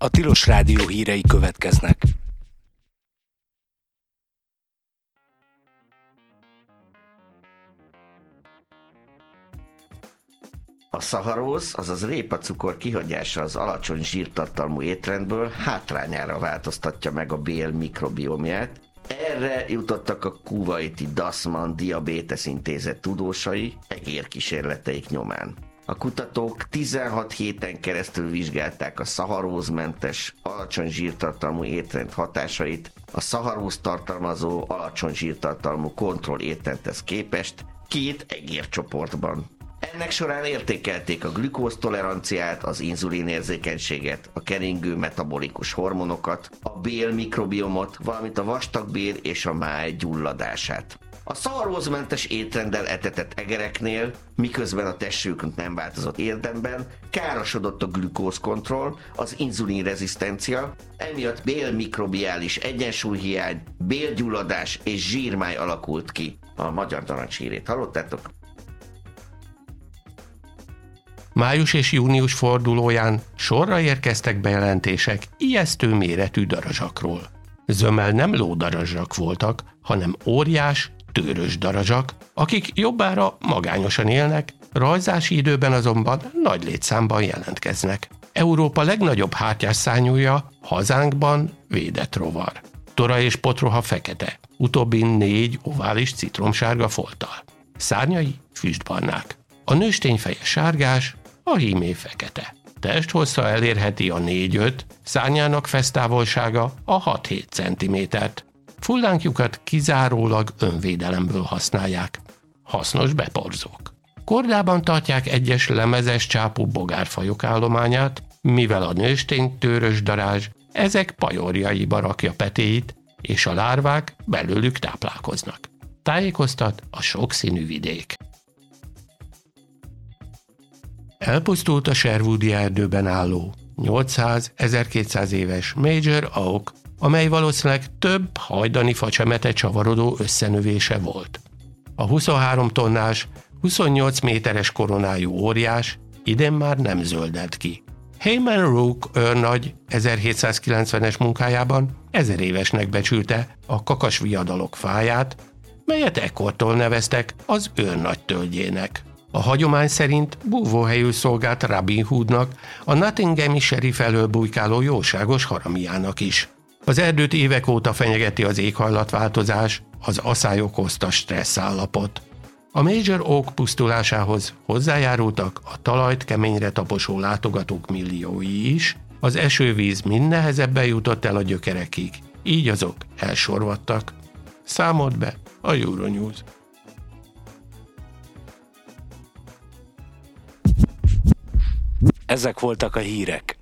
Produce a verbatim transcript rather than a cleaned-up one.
A Tilos Rádió hírei következnek. A szaharóz, azaz répacukor kihagyása az alacsony zsírtartalmú étrendből hátrányára változtatja meg a bél mikrobiomját. Erre jutottak a kuwaiti Dasman Diabetes Intézet tudósai egérkísérleteik nyomán. A kutatók tizenhat héten keresztül vizsgálták a szaharózmentes, alacsony zsírtartalmú étrend hatásait a szaharóz tartalmazó, alacsony zsírtartalmú kontroll étrendhez képest két egércsoportban. Ennek során értékelték a glükóztoleranciát, az inzulinérzékenységet, a keringő metabolikus hormonokat, a bél mikrobiomot, valamint a vastagbél és a máj gyulladását. A szaharózmentes étrenddel etetett egereknél, miközben a testük nem változott érdemben, károsodott a glükózkontroll, az inzulinrezisztencia, emiatt bélmikrobiális egyensúlyhiány, bélgyulladás és zsírmáj alakult ki. A magyar narancshírét hallottátok? Május és június fordulóján sorra érkeztek bejelentések ijesztő méretű darazsakról. Zömmel nem lódarazsak voltak, hanem óriás, tőrös darazsak, akik jobbára magányosan élnek, rajzási időben azonban nagy létszámban jelentkeznek. Európa legnagyobb hátlyásszárnyúja hazánkban védett rovar. Tora és potroha fekete, utóbbin négy ovális citromsárga folttal. Szárnyai füstbarnák. A nőstény feje sárgás, a hímé fekete. Testhossza elérheti a négy-öt, szárnyának fesztávolsága a hat-hét centimétert. Fullánkjukat kizárólag önvédelemből használják. Hasznos beporzók. Kordában tartják egyes lemezes csápú bogárfajok állományát, mivel a nőstény tőrös darázs ezek pajorjaiba rakja petéit, és a lárvák belőlük táplálkoznak. Tájékoztat a sokszínű vidék. Elpusztult a Sherwoodi erdőben álló nyolcszáz-ezerkétszáz éves Major Oak, amely valószínűleg több hajdani facsemete csavarodó összenövése volt. A huszonhárom tonnás, huszonnyolc méteres koronájú óriás idén már nem zöldelt ki. Hayman Rook őrnagy ezerhétszázkilencvenes munkájában ezer évesnek becsülte a kakasviadalok fáját, melyet ekkortól neveztek az őrnagy tölgyének. A hagyomány szerint búvóhelyül szolgált Robin Hoodnak, a Nottinghami sheriff elől bujkáló jóságos haramiának is. Az erdőt évek óta fenyegeti az éghajlatváltozás, az aszály okozta stressz állapot. A Major Oak pusztulásához hozzájárultak a talajt keményre taposó látogatók milliói is, az esővíz mind nehezebben jutott el a gyökerekig, így azok elsorvadtak. Számolt be a Euronews. Ezek voltak a hírek.